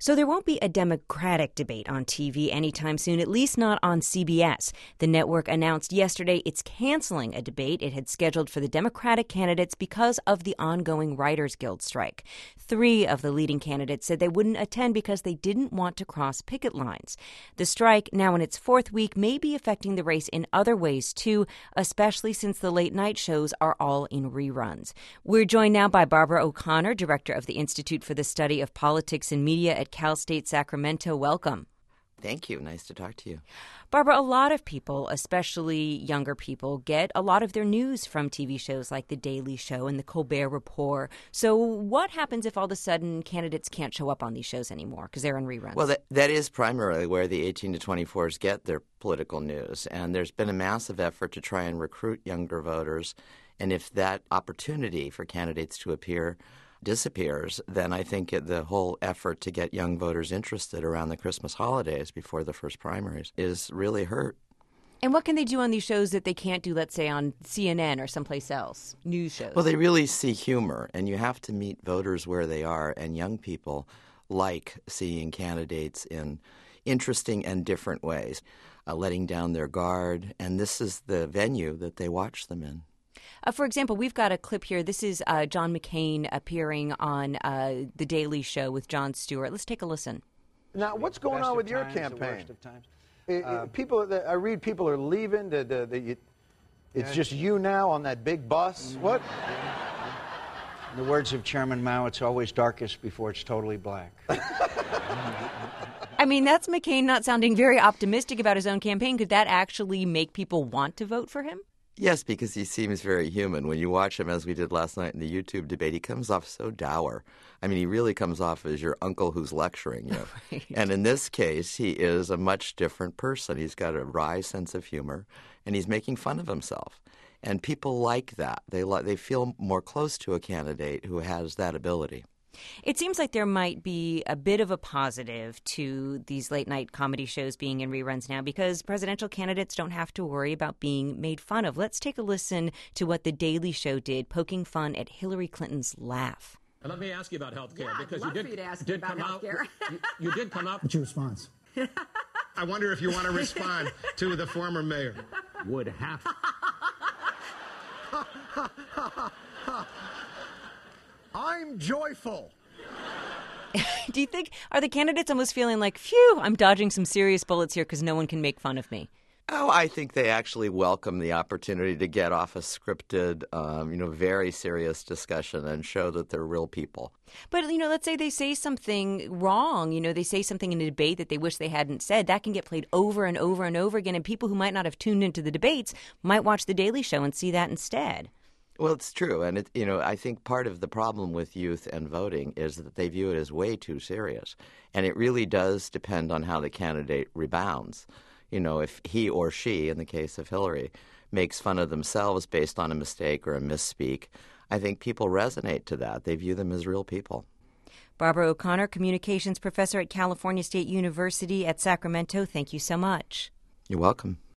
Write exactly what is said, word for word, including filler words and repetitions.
So there won't be a Democratic debate on T V anytime soon, at least not on C B S. The network announced yesterday it's canceling a debate it had scheduled for the Democratic candidates because of the ongoing Writers Guild strike. Three of the leading candidates said they wouldn't attend because they didn't want to cross picket lines. The strike, now in its fourth week, may be affecting the race in other ways, too, especially since the late-night shows are all in reruns. We're joined now by Barbara O'Connor, director of the Institute for the Study of Politics and Media at Cal State Sacramento. Welcome. Thank you. Nice to talk to you. Barbara, a lot of people, especially younger people, get a lot of their news from T V shows like The Daily Show and The Colbert Report. So what happens if all of a sudden candidates can't show up on these shows anymore because they're in reruns? Well, that, that is primarily where the eighteen to twenty-fours get their political news. And there's been a massive effort to try and recruit younger voters. And if that opportunity for candidates to appear disappears, then I think the whole effort to get young voters interested around the Christmas holidays before the first primaries is really hurt. And what can they do on these shows that they can't do, let's say, on C N N or someplace else, news shows? Well, they really see humor, and you have to meet voters where they are, and young people like seeing candidates in interesting and different ways, uh, letting down their guard, and this is the venue that they watch them in. Uh, for example, we've got a clip here. This is uh, John McCain appearing on uh, The Daily Show with Jon Stewart. Let's take a listen. Now, what's going on with your campaign? It, uh, people, that I read people are leaving. The, the, the, it, it's yeah. just you now on that big bus. Mm-hmm. What? In the words of Chairman Mao, it's always darkest before it's totally black. I mean, that's McCain not sounding very optimistic about his own campaign. Could that actually make people want to vote for him? Yes, because he seems very human. When you watch him, as we did last night in the YouTube debate, he comes off so dour. I mean, he really comes off as your uncle who's lecturing you. Right. And in this case, he is a much different person. He's got a wry sense of humor, and he's making fun of himself. And people like that. They li- they feel more close to a candidate who has that ability. It seems like there might be a bit of a positive to these late-night comedy shows being in reruns now because presidential candidates don't have to worry about being made fun of. Let's take a listen to what The Daily Show did, poking fun at Hillary Clinton's laugh. Let me ask you about health care. Yeah, because I'd love you did, for you to ask did me about come health care. out, you, you did come out. What's your response? I wonder if you want to respond to the former mayor. Would have. I'm joyful. Do you think, are the candidates almost feeling like, phew, I'm dodging some serious bullets here because no one can make fun of me? Oh, I think they actually welcome the opportunity to get off a scripted, um, you know, very serious discussion and show that they're real people. But, you know, let's say they say something wrong. You know, they say something in a debate that they wish they hadn't said. That can get played over and over and over again. And people who might not have tuned into the debates might watch The Daily Show and see that instead. Well, it's true. And, it, you know, I think part of the problem with youth and voting is that they view it as way too serious. And it really does depend on how the candidate rebounds. You know, if he or she, in the case of Hillary, makes fun of themselves based on a mistake or a misspeak, I think people resonate to that. They view them as real people. Barbara O'Connor, communications professor at California State University at Sacramento, thank you so much. You're welcome.